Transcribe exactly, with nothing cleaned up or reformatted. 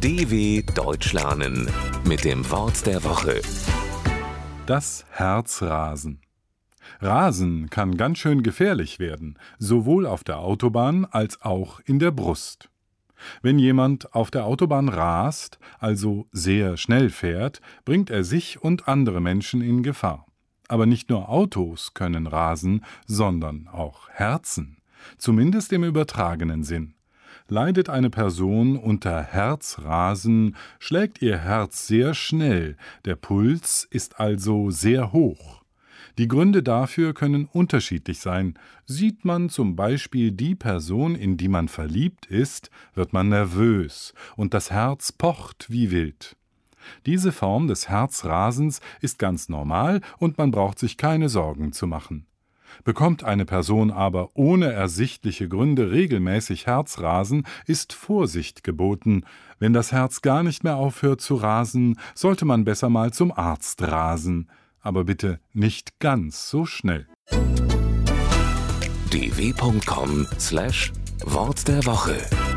D W Deutsch lernen mit dem Wort der Woche. Das Herzrasen. Rasen kann ganz schön gefährlich werden, sowohl auf der Autobahn als auch in der Brust. Wenn jemand auf der Autobahn rast, also sehr schnell fährt, bringt er sich und andere Menschen in Gefahr. Aber nicht nur Autos können rasen, sondern auch Herzen, zumindest im übertragenen Sinn. Leidet eine Person unter Herzrasen, schlägt ihr Herz sehr schnell, der Puls ist also sehr hoch. Die Gründe dafür können unterschiedlich sein. Sieht man zum Beispiel die Person, in die man verliebt ist, wird man nervös und das Herz pocht wie wild. Diese Form des Herzrasens ist ganz normal und man braucht sich keine Sorgen zu machen. Bekommt eine Person aber ohne ersichtliche Gründe regelmäßig Herzrasen, ist Vorsicht geboten. Wenn das Herz gar nicht mehr aufhört zu rasen, sollte man besser mal zum Arzt rasen. Aber bitte nicht ganz so schnell. d w punkt com slash Wort der Woche